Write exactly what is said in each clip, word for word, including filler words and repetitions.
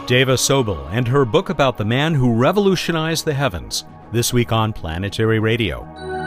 Deva Sobel and her book about the man who revolutionized the heavens, this week on Planetary Radio.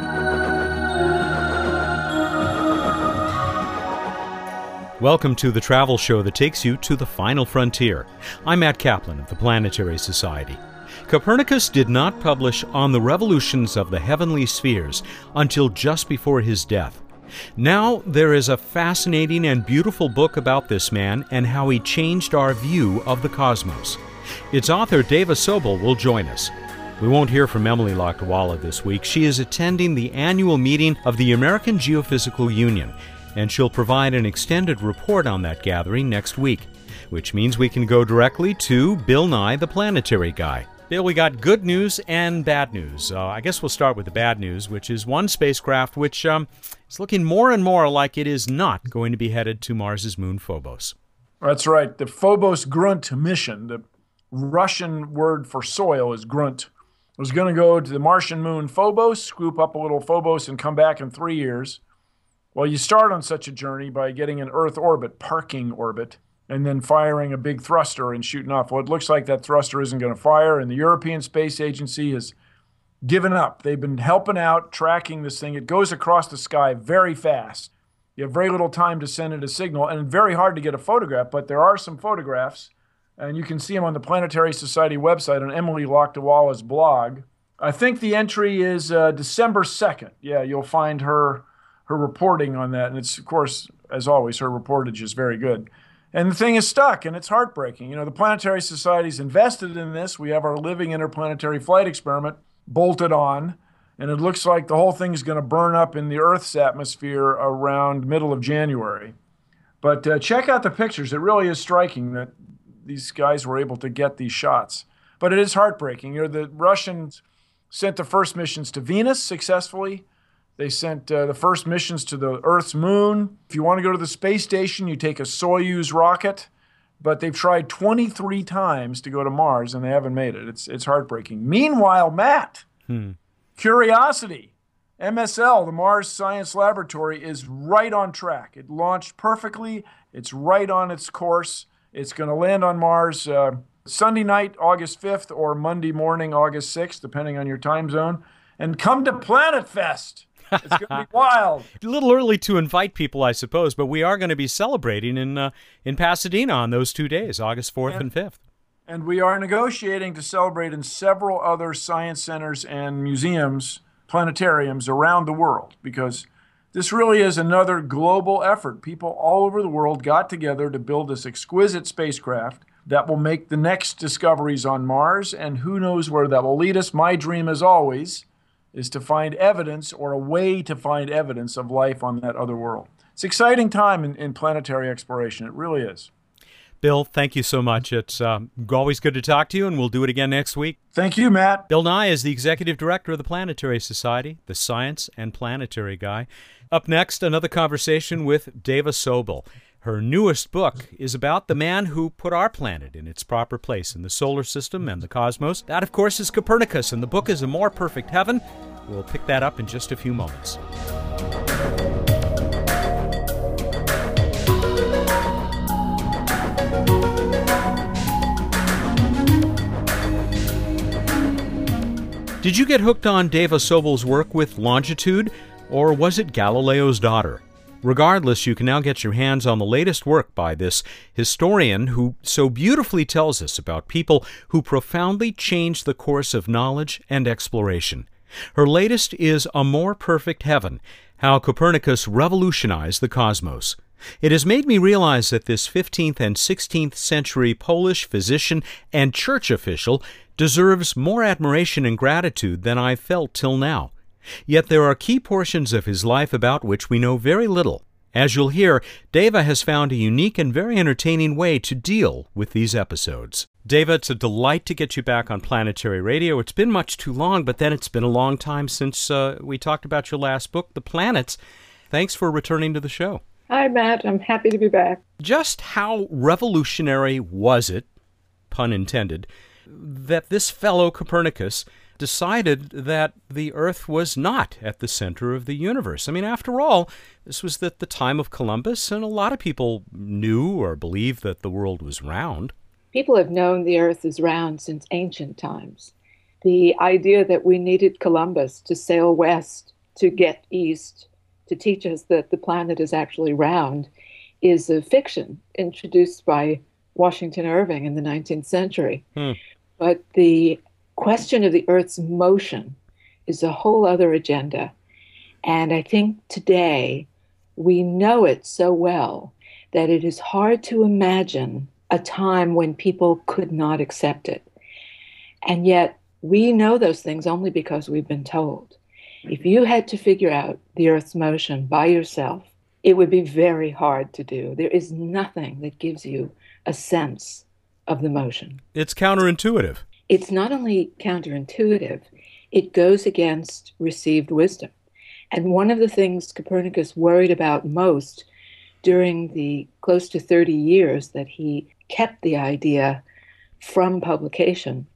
Welcome to the travel show that takes you to the final frontier. I'm Matt Kaplan of the Planetary Society. Copernicus did not publish On the Revolutions of the Heavenly Spheres until just before his death. Now there is a fascinating and beautiful book about this man and how he changed our view of the cosmos. Its author, Deva Sobel, will join us. We won't hear from Emily Lakdawalla this week. She is attending the annual meeting of the American Geophysical Union, and she'll provide an extended report on that gathering next week, which means we can go directly to Bill Nye, the planetary guy. Bill, we got good news and bad news. Uh, I guess we'll start with the bad news, which is one spacecraft which um, is looking more and more like it is not going to be headed to Mars's moon Phobos. That's right. The Phobos Grunt mission, the Russian word for soil is Grunt, was going to go to the Martian moon Phobos, scoop up a little Phobos, and come back in three years. Well, you start on such a journey by getting an Earth orbit, parking orbit, and then firing a big thruster and shooting off. Well, it looks like that thruster isn't going to fire, and the European Space Agency has given up. They've been helping out, tracking this thing. It goes across the sky very fast. You have very little time to send it a signal, and very hard to get a photograph, but there are some photographs, and you can see them on the Planetary Society website on Emily Lakdawalla's blog. I think the entry is uh, December second. Yeah, you'll find her her reporting on that, and it's, of course, as always, her reportage is very good. And the thing is stuck, and it's heartbreaking. You know, the Planetary Society's invested in this. We have our living interplanetary flight experiment bolted on, and it looks like the whole thing is going to burn up in the Earth's atmosphere around middle of January. But uh, check out the pictures. It really is striking that these guys were able to get these shots. But it is heartbreaking. You know, the Russians sent the first missions to Venus successfully. They sent uh, the first missions to the Earth's moon. If you want to go to the space station, you take a Soyuz rocket. But they've tried twenty-three times to go to Mars, and they haven't made it. It's it's heartbreaking. Meanwhile, Matt, hmm. Curiosity, M S L, the Mars Science Laboratory, is right on track. It launched perfectly. It's right on its course. It's going to land on Mars uh, Sunday night, August fifth, or Monday morning, August sixth, depending on your time zone. And come to Planet Fest. It's going to be wild. A little early to invite people, I suppose, but we are going to be celebrating in uh, in Pasadena on those two days, August fourth and, and fifth. And we are negotiating to celebrate in several other science centers and museums, planetariums around the world, because this really is another global effort. People all over the world got together to build this exquisite spacecraft that will make the next discoveries on Mars, and who knows where that will lead us. My dream, as always, is to find evidence or a way to find evidence of life on that other world. It's an exciting time in, in planetary exploration. It really is. Bill, thank you so much. It's um, always good to talk to you, and we'll do it again next week. Thank you, Matt. Bill Nye is the Executive Director of the Planetary Society, the science and planetary guy. Up next, another conversation with Deva Sobel. Her newest book is about the man who put our planet in its proper place in the solar system and the cosmos. That, of course, is Copernicus, and the book is A More Perfect Heaven. We'll pick that up in just a few moments. Did you get hooked on Deva Sobel's work with Longitude, or was it Galileo's daughter? Regardless, you can now get your hands on the latest work by this historian who so beautifully tells us about people who profoundly changed the course of knowledge and exploration. Her latest is A More Perfect Heaven, How Copernicus Revolutionized the Cosmos. It has made me realize that this fifteenth and sixteenth century Polish physician and church official deserves more admiration and gratitude than I've felt till now. Yet there are key portions of his life about which we know very little. As you'll hear, Deva has found a unique and very entertaining way to deal with these episodes. Deva, it's a delight to get you back on Planetary Radio. It's been much too long, but then it's been a long time since uh, we talked about your last book, The Planets. Thanks for returning to the show. Hi, Matt. I'm happy to be back. Just how revolutionary was it, pun intended, that this fellow Copernicus decided that the Earth was not at the center of the universe? I mean, after all, this was at the time of Columbus, and a lot of people knew or believed that the world was round. People have known the Earth is round since ancient times. The idea that we needed Columbus to sail west to get east to teach us that the planet is actually round is a fiction introduced by Washington Irving in the nineteenth century. Hmm. But the question of the Earth's motion is a whole other agenda. And I think today we know it so well that it is hard to imagine a time when people could not accept it. And yet we know those things only because we've been told. If you had to figure out the Earth's motion by yourself, it would be very hard to do. There is nothing that gives you a sense of the motion. It's counterintuitive. It's not only counterintuitive, it goes against received wisdom. And one of the things Copernicus worried about most during the close to thirty years that he kept the idea from publication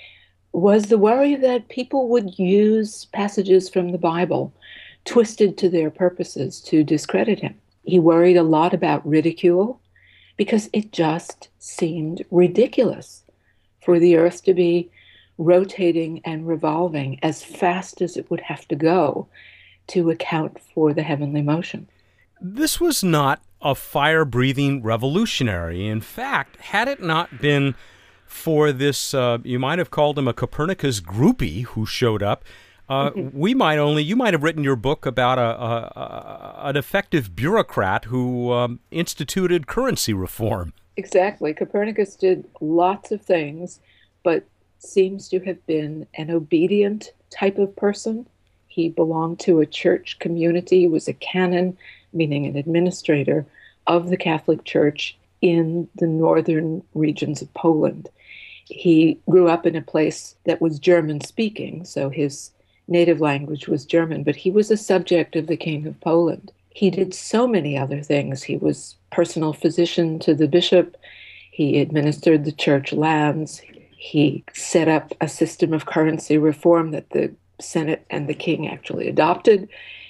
was the worry that people would use passages from the Bible twisted to their purposes to discredit him. He worried a lot about ridicule because it just seemed ridiculous for the Earth to be rotating and revolving as fast as it would have to go to account for the heavenly motion. This was not a fire-breathing revolutionary. In fact, had it not been for this, uh, you might have called him a Copernicus groupie who showed up, uh, mm-hmm. we might only, you might have written your book about a, a, a an effective bureaucrat who um, instituted currency reform. Exactly. Copernicus did lots of things, but seems to have been an obedient type of person. He belonged to a church community, was a canon, meaning an administrator of the Catholic Church in the northern regions of Poland. He grew up in a place that was German-speaking, so his native language was German, but he was a subject of the King of Poland. He did so many other things. He was personal physician to the bishop. He administered the church lands. He set up a system of currency reform that the Senate and the king actually adopted.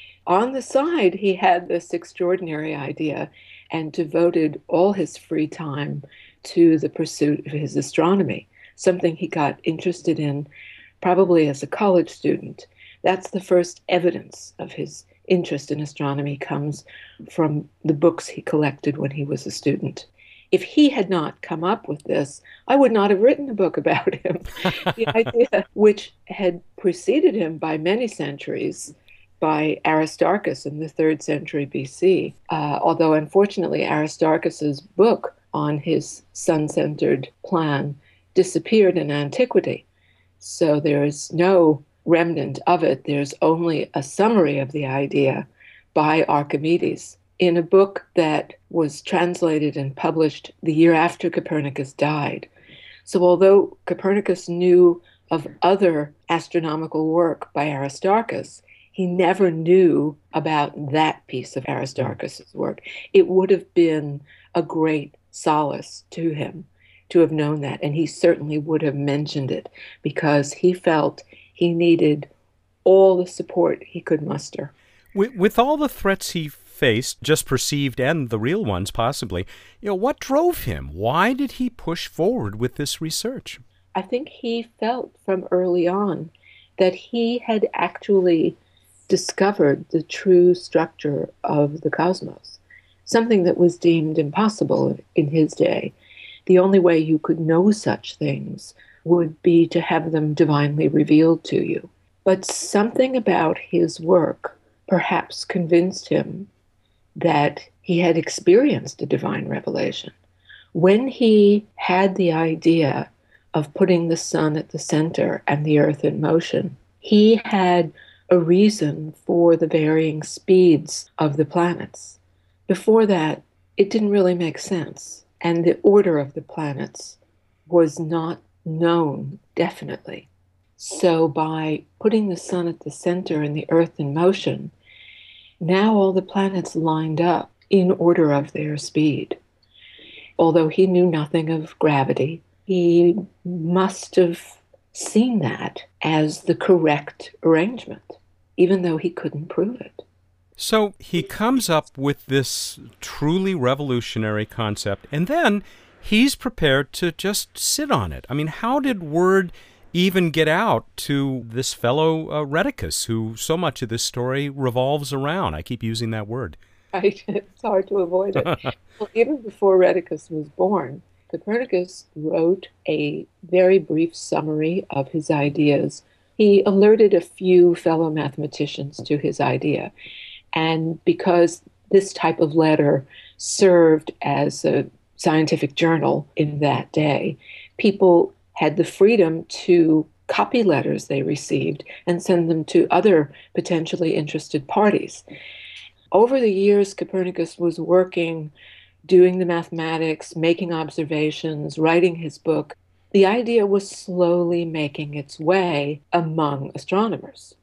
On the side, he had this extraordinary idea and devoted all his free time to the pursuit of his astronomy, something he got interested in probably as a college student. That's the first evidence of his interest in astronomy comes from the books he collected when he was a student. If he had not come up with this, I would not have written a book about him. The idea, which had preceded him by many centuries, by Aristarchus in the third century B C, uh, although unfortunately Aristarchus's book on his sun-centered plan disappeared in antiquity. So there is no remnant of it. There's only a summary of the idea by Archimedes in a book that was translated and published the year after Copernicus died. So although Copernicus knew of other astronomical work by Aristarchus, he never knew about that piece of Aristarchus's work. It would have been a great solace to him to have known that, and he certainly would have mentioned it because he felt he needed all the support he could muster. With, with all the threats he faced, just perceived and the real ones possibly, you know, what drove him? Why did he push forward with this research? I think he felt from early on that he had actually discovered the true structure of the cosmos, something that was deemed impossible in his day. The only way you could know such things would be to have them divinely revealed to you. But something about his work perhaps convinced him that he had experienced a divine revelation. When he had the idea of putting the sun at the center and the earth in motion, he had a reason for the varying speeds of the planets. Before that, it didn't really make sense, and the order of the planets was not known definitely. So by putting the sun at the center and the earth in motion, now all the planets lined up in order of their speed. Although he knew nothing of gravity, he must have seen that as the correct arrangement, even though he couldn't prove it. So he comes up with this truly revolutionary concept, and then he's prepared to just sit on it. I mean, how did word even get out to this fellow uh, Rheticus, who so much of this story revolves around? I keep using that word. Right. It's hard to avoid it. Well, even before Rheticus was born, Copernicus wrote a very brief summary of his ideas. He alerted a few fellow mathematicians to his idea. And because this type of letter served as a scientific journal in that day, people had the freedom to copy letters they received and send them to other potentially interested parties. Over the years, Copernicus was working, doing the mathematics, making observations, writing his book. The idea was slowly making its way among astronomers.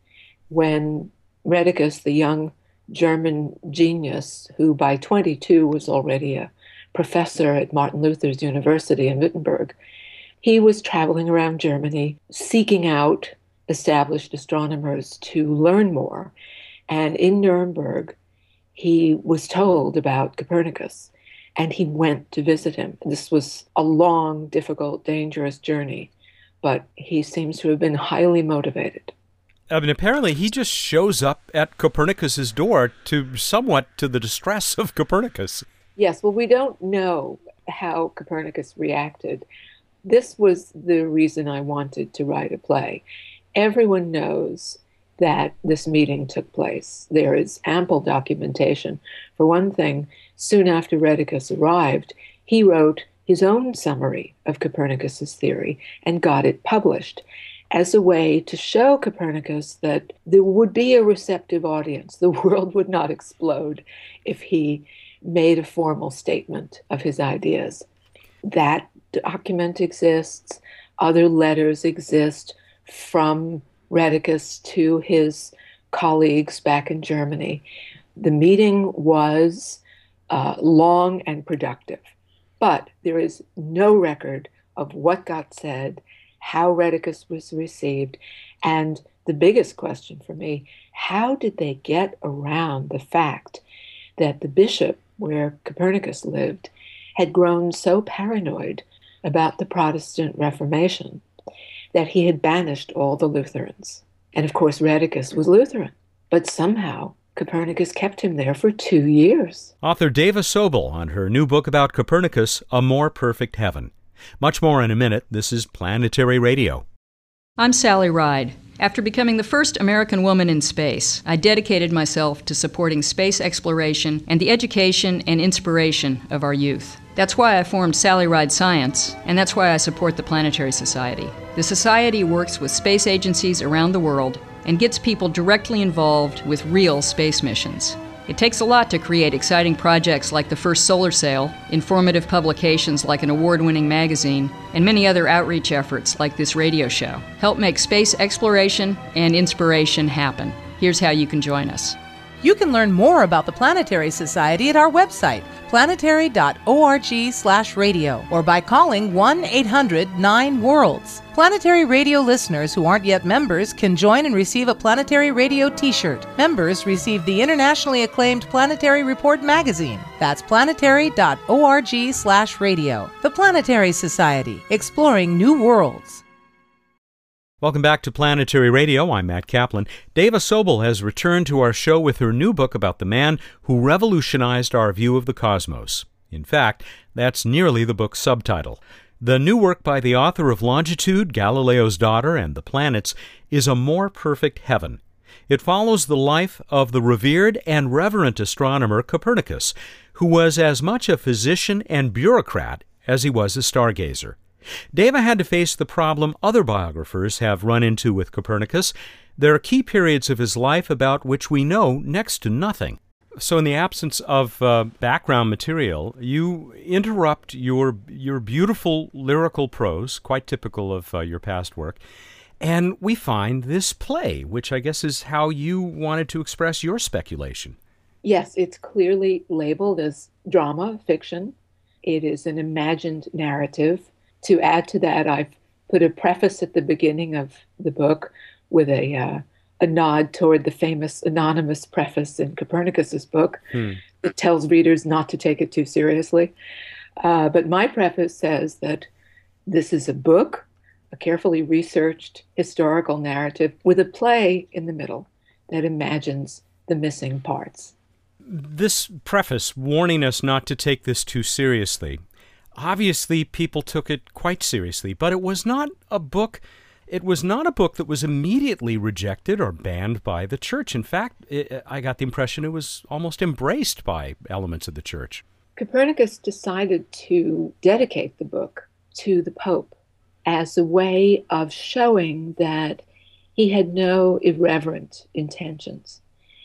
When Rheticus, the young German genius, who by twenty-two was already a professor at Martin Luther's University in Wittenberg, he was traveling around Germany, seeking out established astronomers to learn more. And in Nuremberg, he was told about Copernicus, and he went to visit him. This was a long, difficult, dangerous journey, but he seems to have been highly motivated. I mean, apparently he just shows up at Copernicus's door to somewhat to the distress of Copernicus. Yes, well, we don't know how Copernicus reacted. This was the reason I wanted to write a play. Everyone knows that this meeting took place. There is ample documentation. For one thing, soon after Rheticus arrived, he wrote his own summary of Copernicus's theory and got it published as a way to show Copernicus that there would be a receptive audience. The world would not explode if he made a formal statement of his ideas. That document exists. Other letters exist from Rheticus to his colleagues back in Germany. The meeting was uh, long and productive, but there is no record of what got said, how Rheticus was received, and the biggest question for me, how did they get around the fact that the bishop where Copernicus lived had grown so paranoid about the Protestant Reformation that he had banished all the Lutherans. And of course, Rheticus was Lutheran, but somehow Copernicus kept him there for two years. Author Dava Sobel on her new book about Copernicus, A More Perfect Heaven. Much more in a minute. This is Planetary Radio. I'm Sally Ride. After becoming the first American woman in space, I dedicated myself to supporting space exploration and the education and inspiration of our youth. That's why I formed Sally Ride Science, and that's why I support the Planetary Society. The Society works with space agencies around the world and gets people directly involved with real space missions. It takes a lot to create exciting projects like the first solar sail, informative publications like an award-winning magazine, and many other outreach efforts like this radio show. Help make space exploration and inspiration happen. Here's how you can join us. You can learn more about the Planetary Society at our website, planetary dot org slash radio, or by calling one eight hundred nine worlds. Planetary Radio listeners who aren't yet members can join and receive a Planetary Radio t-shirt. Members receive the internationally acclaimed Planetary Report magazine. That's planetary dot org slash radio. The Planetary Society, exploring new worlds. Welcome back to Planetary Radio. I'm Matt Kaplan. Dava Sobel has returned to our show with her new book about the man who revolutionized our view of the cosmos. In fact, that's nearly the book's subtitle. The new work by the author of Longitude, Galileo's Daughter, and The Planets is A More Perfect Heaven. It follows the life of the revered and reverent astronomer Copernicus, who was as much a physician and bureaucrat as he was a stargazer. Dava had to face the problem other biographers have run into with Copernicus. There are key periods of his life about which we know next to nothing. So in the absence of uh, background material, you interrupt your your beautiful lyrical prose, quite typical of uh, your past work, and we find this play, which I guess is how you wanted to express your speculation. Yes, it's clearly labeled as drama, fiction. It is an imagined narrative. To add to that, I've put a preface at the beginning of the book with a uh, a nod toward the famous anonymous preface in Copernicus's book. Hmm. It tells readers not to take it too seriously. Uh, but my preface says that this is a book, a carefully researched historical narrative with a play in the middle that imagines the missing parts. This preface warning us not to take this too seriously. Obviously, people took it quite seriously, but it was not a book It was not a book that was immediately rejected or banned by the church. In fact, it, I got the impression it was almost embraced by elements of the church. Copernicus decided to dedicate the book to the Pope as a way of showing that he had no irreverent intentions.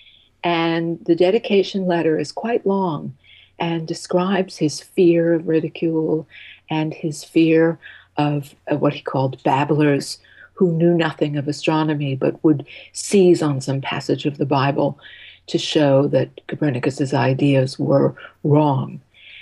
And the dedication letter is quite long and describes his fear of ridicule and his fear of, of what he called babblers who knew nothing of astronomy but would seize on some passage of the Bible to show that Copernicus's ideas were wrong.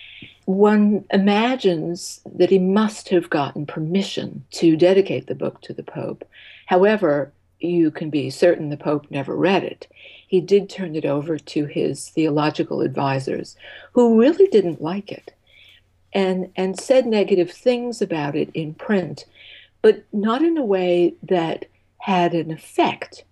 One imagines that he must have gotten permission to dedicate the book to the Pope. However, you can be certain the Pope never read it. He did turn it over to his theological advisors, who really didn't like it, and, and said negative things about it in print, but not in a way that had an effect.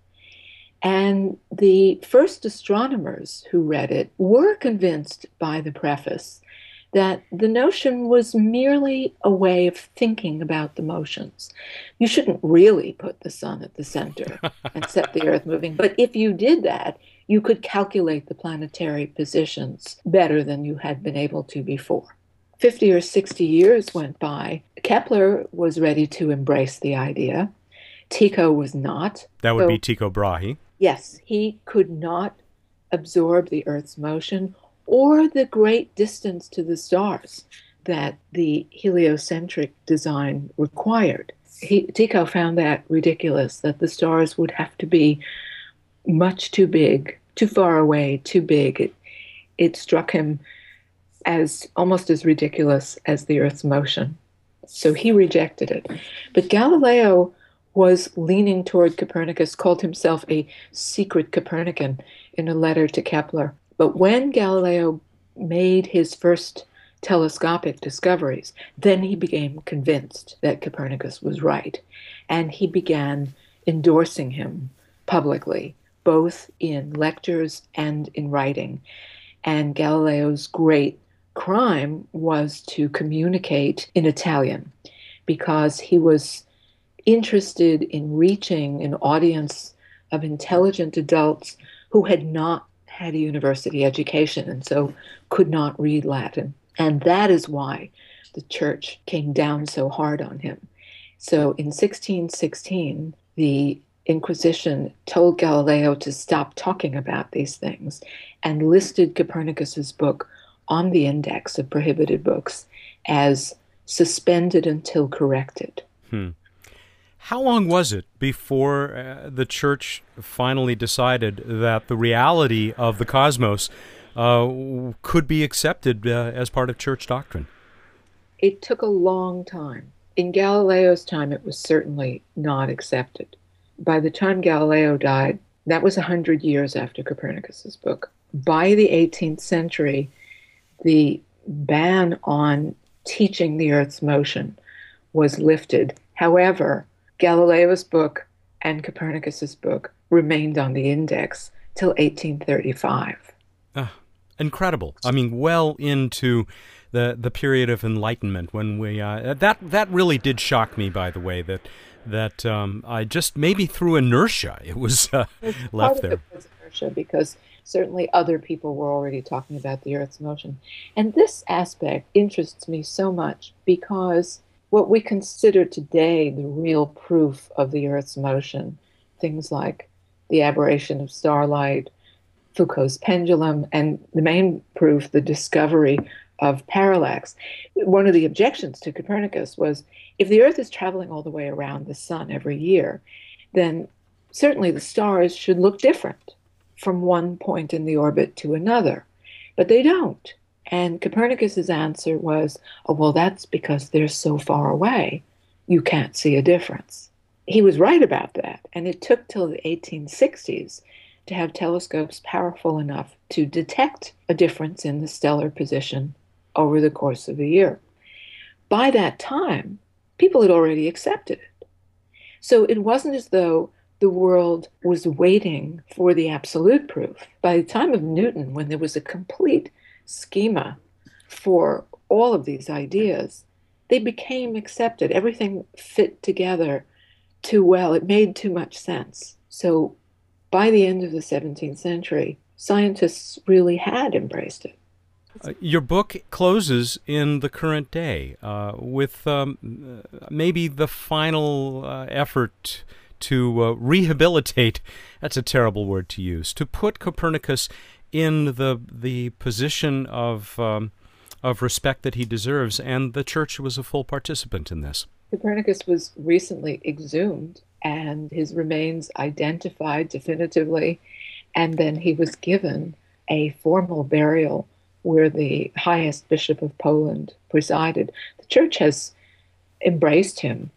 And the first astronomers who read it were convinced by the preface that the notion was merely a way of thinking about the motions. You shouldn't really put the sun at the center and set the Earth moving, but if you did that, you could calculate the planetary positions better than you had been able to before. Fifty or sixty years went by. Kepler was ready to embrace the idea. Tycho was not. That would so, be Tycho Brahe. Yes, he could not absorb the Earth's motion or the great distance to the stars that the heliocentric design required. He, Tycho found that ridiculous, that the stars would have to be much too big, too far away, too big. It, it struck him as almost as ridiculous as the Earth's motion. So he rejected it. But Galileo was leaning toward Copernicus, called himself a secret Copernican in a letter to Kepler. But when Galileo made his first telescopic discoveries, then he became convinced that Copernicus was right. And he began endorsing him publicly, both in lectures and in writing. And Galileo's great crime was to communicate in Italian, because he was interested in reaching an audience of intelligent adults who had not had a university education and so could not read Latin. And that is why the church came down so hard on him. So in sixteen sixteen, the Inquisition told Galileo to stop talking about these things and listed Copernicus's book on the index of prohibited books as suspended until corrected. Hmm. How long was it before uh, the church finally decided that the reality of the cosmos uh, could be accepted uh, as part of church doctrine? It took a long time. In Galileo's time, it was certainly not accepted. By the time Galileo died, that was one hundred years after Copernicus's book. By the eighteenth century, the ban on teaching the Earth's motion was lifted. However, Galileo's book and Copernicus's book remained on the index till eighteen thirty-five. Uh, incredible. I mean, well into the the period of Enlightenment when we uh, that that really did shock me. By the way, that that um, I just maybe through inertia it was uh, left there. Part of it was inertia because certainly other people were already talking about the Earth's motion, and this aspect interests me so much because what we consider today the real proof of the Earth's motion, things like the aberration of starlight, Foucault's pendulum, and the main proof, the discovery of parallax. One of the objections to Copernicus was, if the Earth is traveling all the way around the sun every year, then certainly the stars should look different from one point in the orbit to another. But they don't. And Copernicus's answer was, oh, well, that's because they're so far away, you can't see a difference. He was right about that, and it took till the eighteen sixties to have telescopes powerful enough to detect a difference in the stellar position over the course of a year. By that time, people had already accepted it. So it wasn't as though the world was waiting for the absolute proof. By the time of Newton, when there was a complete schema for all of these ideas, they became accepted. Everything fit together too well. It made too much sense. So by the end of the seventeenth century, scientists really had embraced it. Uh, your book closes in the current day uh, with um, maybe the final uh, effort to uh, rehabilitate, that's a terrible word to use, to put Copernicus in the the position of um, of respect that he deserves, and the Church was a full participant in this. Copernicus was recently exhumed, and his remains identified definitively, and then he was given a formal burial where the highest bishop of Poland presided. The Church has embraced him.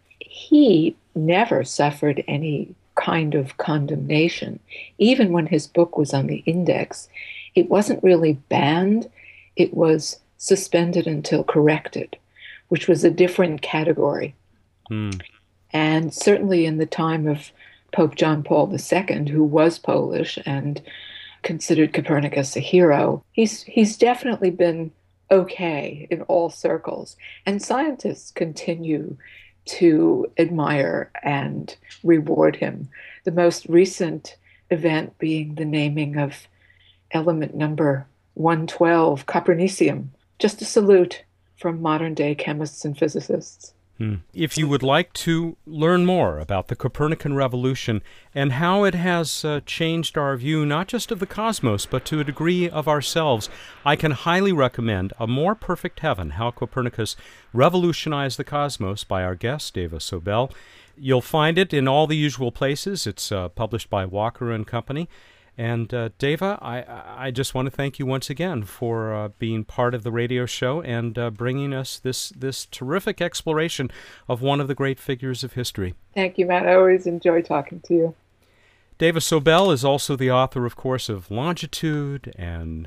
He never suffered any kind of condemnation. Even when his book was on the index, it wasn't really banned. It was suspended until corrected, which was a different category. Hmm. And certainly in the time of Pope John Paul the Second, who was Polish and considered Copernicus a hero, he's he's definitely been okay in all circles. And scientists continue to admire and reward him. The most recent event being the naming of element number one twelve, Copernicium. Just a salute from modern-day chemists and physicists. Hmm. If you would like to learn more about the Copernican revolution and how it has uh, changed our view not just of the cosmos, but to a degree of ourselves, I can highly recommend A More Perfect Heaven, How Copernicus Revolutionized the Cosmos by our guest, Dava Sobel. You'll find it in all the usual places. It's uh, published by Walker and Company. And uh, Dava, I, I just want to thank you once again for uh, being part of the radio show and uh, bringing us this, this terrific exploration of one of the great figures of history. Thank you, Matt. I always enjoy talking to you. Dava Sobel is also the author, of course, of Longitude and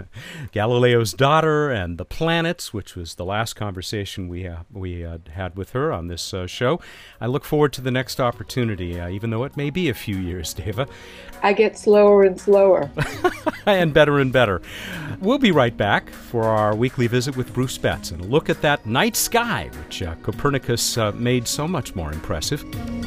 Galileo's Daughter and The Planets, which was the last conversation we uh, we uh, had with her on this uh, show. I look forward to the next opportunity, uh, even though it may be a few years, Dava. I get slower and slower. And better and better. We'll be right back for our weekly visit with Bruce Betts and a look at that night sky, which uh, Copernicus uh, made so much more impressive.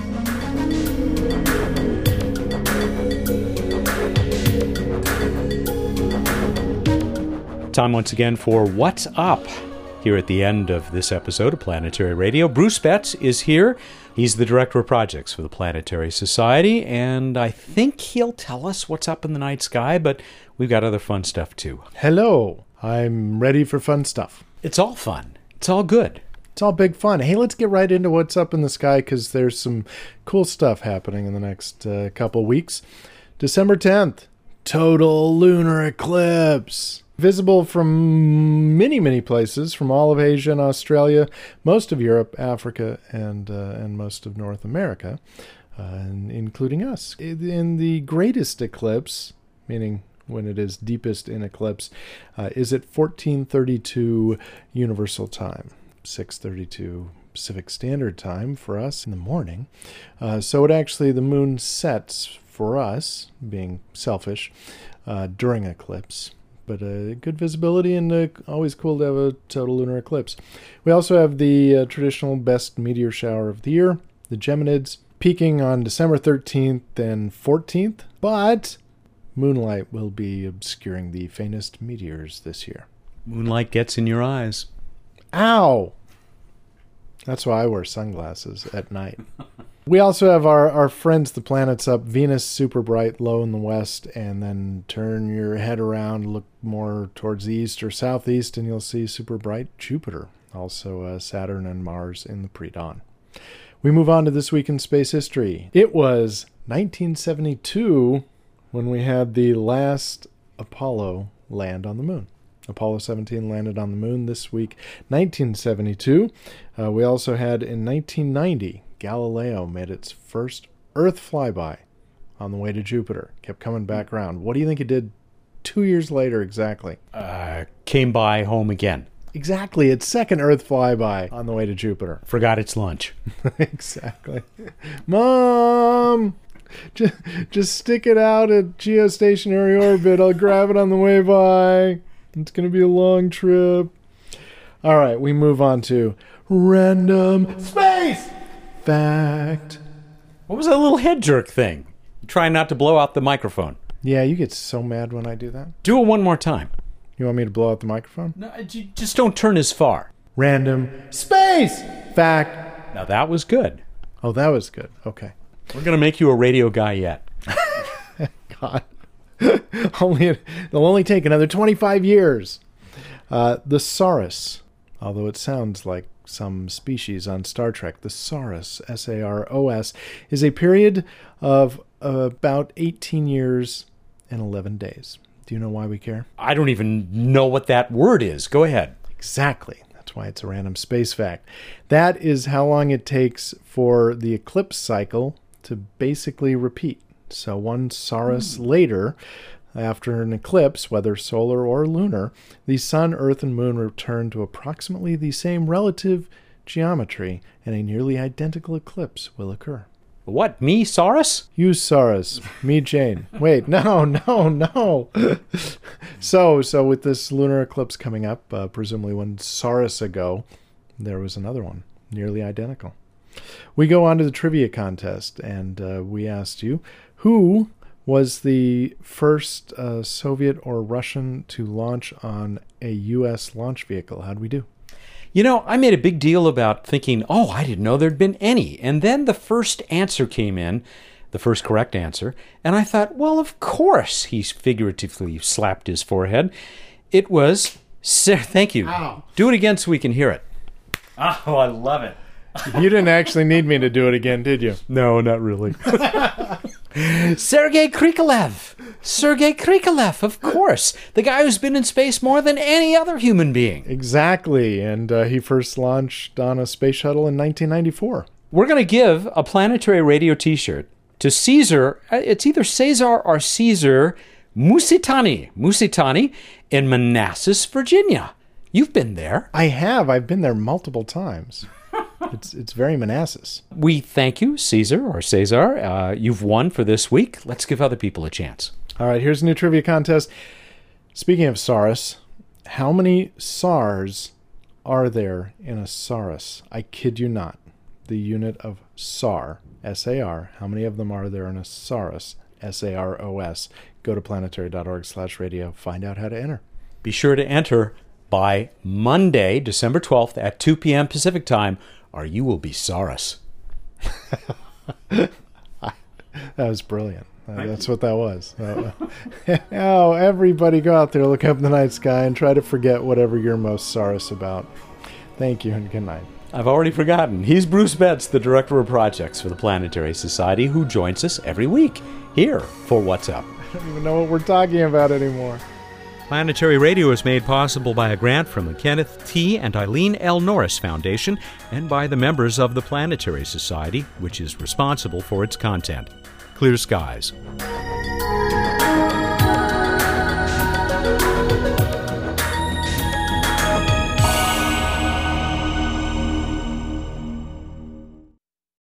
Time once again for What's Up? Here at the end of this episode of Planetary Radio, Bruce Betts is here. He's the Director of Projects for the Planetary Society, and I think he'll tell us what's up in the night sky, but we've got other fun stuff too. Hello. I'm ready for fun stuff. It's all fun. It's all good. It's all big fun. Hey, let's get right into what's up in the sky, because there's some cool stuff happening in the next uh, couple weeks. December tenth, total lunar eclipse. Visible from many, many places, from all of Asia and Australia, most of Europe, Africa, and uh, and most of North America, uh, and including us. In the greatest eclipse, meaning when it is deepest in eclipse, uh, is at fourteen thirty-two Universal Time, six thirty-two Pacific Standard Time for us in the morning. Uh, so it actually, the moon sets for us, being selfish, uh, during eclipse. But uh, good visibility, and uh, always cool to have a total lunar eclipse. We also have the uh, traditional best meteor shower of the year, the Geminids, peaking on December thirteenth and fourteenth, but moonlight will be obscuring the faintest meteors this year. Moonlight gets in your eyes. Ow! That's why I wear sunglasses at night. We also have our, our friends, the planets up. Venus, super bright, low in the west, and then turn your head around, look more towards the east or southeast, and you'll see super bright Jupiter. Also uh, Saturn and Mars in the pre-dawn. We move on to This Week in Space History. It was nineteen seventy-two when we had the last Apollo land on the moon. Apollo seventeen landed on the moon this week, nineteen seventy-two. Uh, we also had in nineteen ninety... Galileo made its first Earth flyby on the way to Jupiter. Kept coming back around. What do you think it did two years later exactly? Uh, came by home again. Exactly. Its second Earth flyby on the way to Jupiter. Forgot its lunch. Exactly. Mom! Just, just stick it out at geostationary orbit. I'll grab it on the way by. It's going to be a long trip. All right, we move on to random space fact. What was that little head jerk thing? Trying not to blow out the microphone. Yeah, you get so mad when I do that. Do it one more time. You want me to blow out the microphone? No, just don't turn as far. Random space fact. Now that was good. Oh, that was good. Okay. We're going to make you a radio guy yet. God. only It'll only take another twenty-five years. Uh, the Saurus, although it sounds like some species on Star Trek, the Saurus, S A R O S, is a period of uh, about eighteen years and eleven days. Do you know why we care? I don't even know what that word is. Go ahead. Exactly. That's why it's a random space fact. That is how long it takes for the eclipse cycle to basically repeat. So one Saurus mm. later, after an eclipse, whether solar or lunar, the sun, earth, and moon return to approximately the same relative geometry, and a nearly identical eclipse will occur. What, me, Saurus? You, Saurus. Me, Jane. Wait, no, no, no. so, so with this lunar eclipse coming up, uh, presumably one Saurus ago, there was another one, nearly identical. We go on to the trivia contest, and uh, we asked you, who was the first uh, Soviet or Russian to launch on a U S launch vehicle? How'd we do? You know, I made a big deal about thinking, oh, I didn't know there'd been any. And then the first answer came in, the first correct answer, and I thought, well, of course, he figuratively slapped his forehead. It was, thank you. Ow. Do it again so we can hear it. Oh, I love it. You didn't actually need me to do it again, did you? No, not really. Sergei Krikalev. Sergei Krikalev, of course. The guy who's been in space more than any other human being. Exactly. And uh, he first launched on a space shuttle in nineteen ninety-four. We're going to give a Planetary Radio t-shirt to Caesar. It's either Cesar or Caesar Musitani. Musitani in Manassas, Virginia. You've been there. I have. I've been there multiple times. It's it's very Manassas. We thank you, Caesar or Cesar. Uh, you've won for this week. Let's give other people a chance. All right, here's a new trivia contest. Speaking of Saurus, how many SARs are there in a Saurus? I kid you not. The unit of SAR, S A R. How many of them are there in a Saurus, S A R O S? Go to planetary.org slash radio. Find out how to enter. Be sure to enter by Monday, December twelfth at two p.m. Pacific time, or you will be Saurus. That was brilliant. Uh, that's what that was. Uh, oh, everybody go out there, look up in the night sky, and try to forget whatever you're most Saurus about. Thank you, and good night. I've already forgotten. He's Bruce Betts, the Director of Projects for the Planetary Society, who joins us every week here for What's Up. I don't even know what we're talking about anymore. Planetary Radio is made possible by a grant from the Kenneth T. and Eileen L. Norris Foundation and by the members of the Planetary Society, which is responsible for its content. Clear skies.